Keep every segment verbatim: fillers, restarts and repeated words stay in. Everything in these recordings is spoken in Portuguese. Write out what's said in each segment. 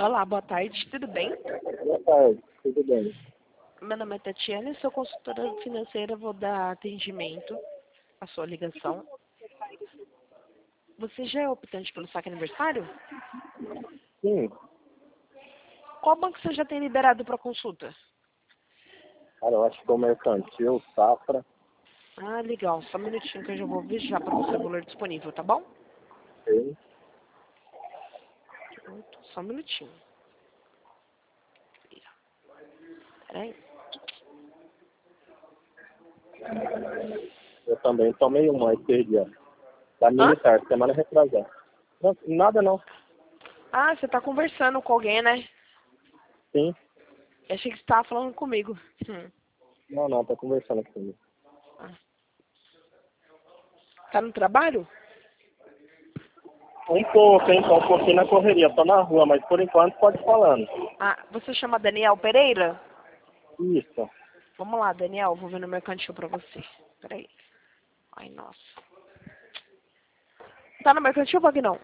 Olá, boa tarde, tudo bem? Boa tarde, tudo bem? Meu nome é Tatiana, sou consultora financeira, vou dar atendimento à sua ligação. Você já é optante pelo saque aniversário? Sim, Qual banco você já tem liberado para consulta? cara, eu acho que é o Mercantil, Safra. Ah, legal, só um minutinho que eu já vou ver já para você o valor disponível, tá bom? Sim. Só um minutinho. Peraí. Eu também tomei uma esse dia. Da Hã? militar, semana retrasada. Não, nada não. Ah, você tá conversando com alguém, né? Sim. Eu achei que você tava falando comigo. Hum. Não, não, tá conversando comigo. Ah. Tá no trabalho? Um pouco, hein? Tô um pouquinho na correria, tô na rua, mas por enquanto pode ir falando. Ah, você chama Daniel Pereira? Isso. Vamos lá, Daniel, vou ver no mercantil pra você. Peraí. Ai, nossa. Tá no mercantil, Vagnão?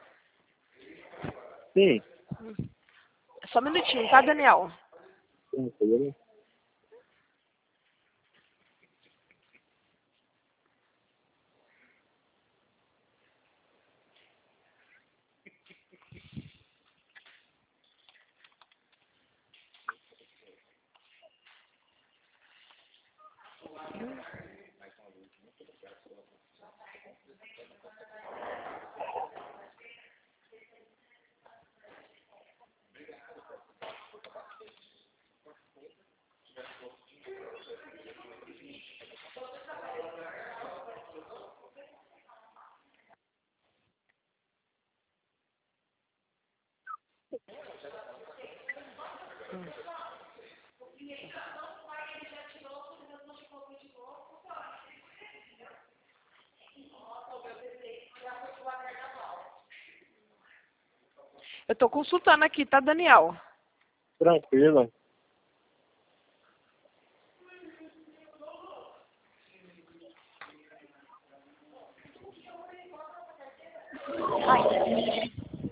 Sim. Só um minutinho, tá, Daniel? Sim, sim. Eu tô consultando aqui, tá, Daniel? Tranquilo. Ai.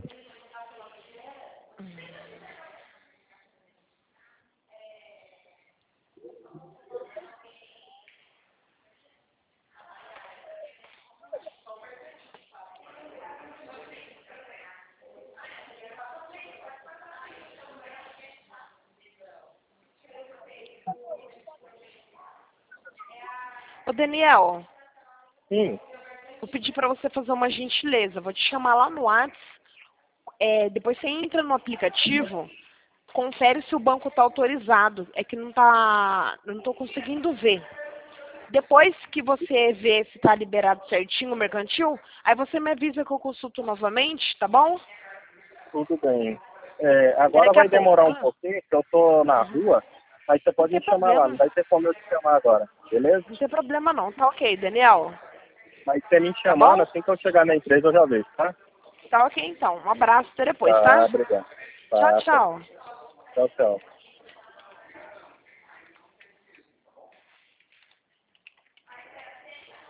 Ô, Daniel, Sim. vou pedir pra você fazer uma gentileza. Vou te chamar lá no WhatsApp. É, depois você entra no aplicativo, confere se o banco tá autorizado. É que não tá. Eu não tô conseguindo ver. Depois que você vê se tá liberado certinho o mercantil, aí você me avisa que eu consulto novamente, tá bom? Tudo bem. É, E agora daqui a vai pouco. demorar um Ah, pouquinho, que eu tô na uhum. rua, mas você Não pode tem me chamar lá, não problema. vai ter como eu te chamar agora, beleza? Não tem problema não. Tá ok, Daniel? Mas você me Tá chamando, bom? assim que eu chegar na empresa eu já vejo, tá? Tá ok então. Um abraço, até depois, Tá, tá? obrigado. Tchau, Tá, tá. tchau. Tchau, tchau.